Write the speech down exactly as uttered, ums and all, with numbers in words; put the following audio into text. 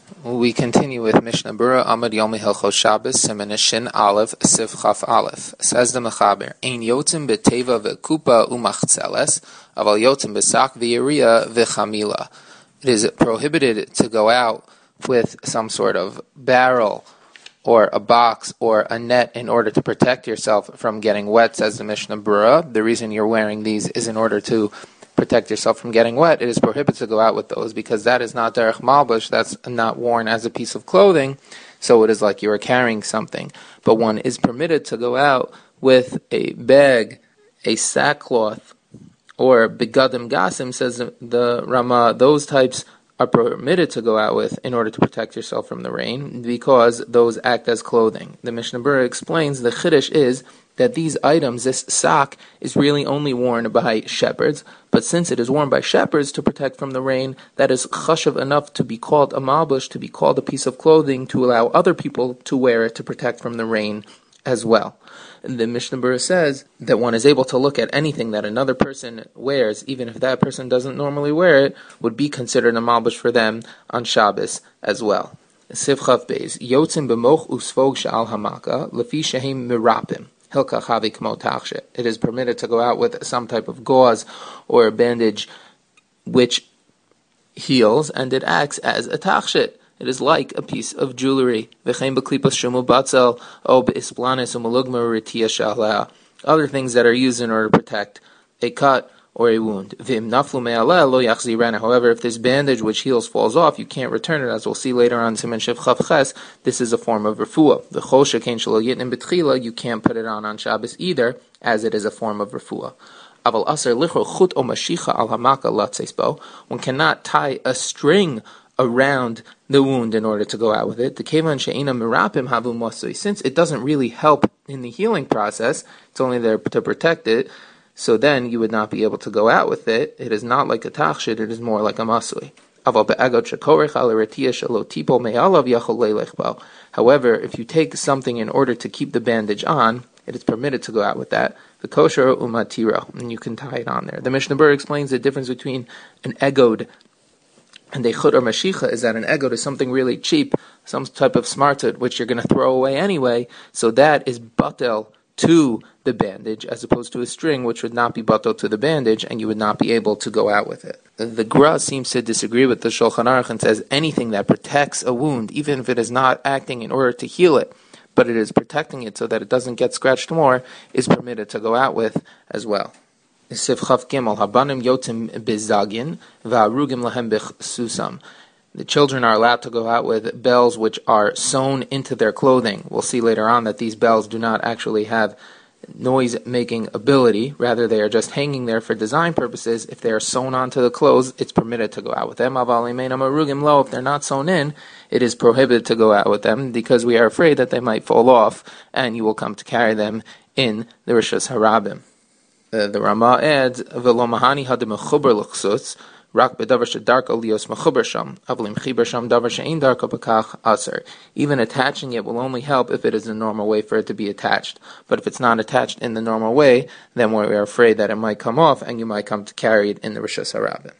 We continue with Mishnah Berurah Amud Yomi Hilchos Shabbos Siman Shin Aleph Sif Chaf Aleph. Says the Mechaber, Ein yotzim b'teva v'kupa u'machzeles, aval yotzim b'sak v'yeriya v'chamila. It is prohibited to go out with some sort of barrel or a box or a net in order to protect yourself from getting wet, says the Mishnah Berurah. The reason you're wearing these is in order to protect yourself from getting wet. It is prohibited to go out with those because that is not derech malbush, that's not worn as a piece of clothing, so it is like you are carrying something. But one is permitted to go out with a bag, a sackcloth, or begadim gasim, says the Rama. Those types are permitted to go out with in order to protect yourself from the rain because those act as clothing. The Mishnah Berurah explains the chiddush is that these items, this sock, is really only worn by shepherds, but since it is worn by shepherds to protect from the rain, that is chashav enough to be called a malbush, to be called a piece of clothing, to allow other people to wear it to protect from the rain as well. And the Mishnah Berurah says that one is able to look at anything that another person wears, even if that person doesn't normally wear it, would be considered a malbush for them on Shabbos as well. Sif Chav Beis, Yotzim b'moch usfog sha'al hamaka, lefi shehem mirapim. It is permitted to go out with some type of gauze or a bandage which heals, and it acts as a tachshit. It is like a piece of jewelry. Other things that are used in order to protect a cut or a wound. However, if this bandage which heals falls off, you can't return it, as we'll see later on. This is a form of refuah. You can't put it on on Shabbos either, as it is a form of refuah. One cannot tie a string around the wound in order to go out with it. Since it doesn't really help in the healing process, it's only there to protect it, so then you would not be able to go out with it. It is not like a tachshit, it is more like a masui. However, if you take something in order to keep the bandage on, it is permitted to go out with that. The kosher umatira, and you can tie it on there. The Mishnah Berurah explains the difference between an egod and a chut or mashicha is that an egod is something really cheap, some type of smartut, which you're going to throw away anyway, so that is batel to the bandage, as opposed to a string, which would not be batel to the bandage, and you would not be able to go out with it. The Gra seems to disagree with the Shulchan Aruch and says anything that protects a wound, even if it is not acting in order to heal it, but it is protecting it so that it doesn't get scratched more, is permitted to go out with as well. Sif Chaf Gimel, Habanim Yotim Bizagin, Va'arugim Lahem Susam. The children are allowed to go out with bells which are sewn into their clothing. We'll see later on that these bells do not actually have noise-making ability. Rather, they are just hanging there for design purposes. If they are sewn onto the clothes, it's permitted to go out with them. If they're not sewn in, it is prohibited to go out with them because we are afraid that they might fall off and you will come to carry them in the Rishus Harabim. Uh, the Rama adds, "V'lo mahani hademechuber l'chsutz rak bedavar shedarka lios mechuber sham, avlim chiber sham davar she'ein darka b'kach aser." Even attaching it will only help if it is the normal way for it to be attached. But if it's not attached in the normal way, then we are afraid that it might come off and you might come to carry it in the Rishus Harabim.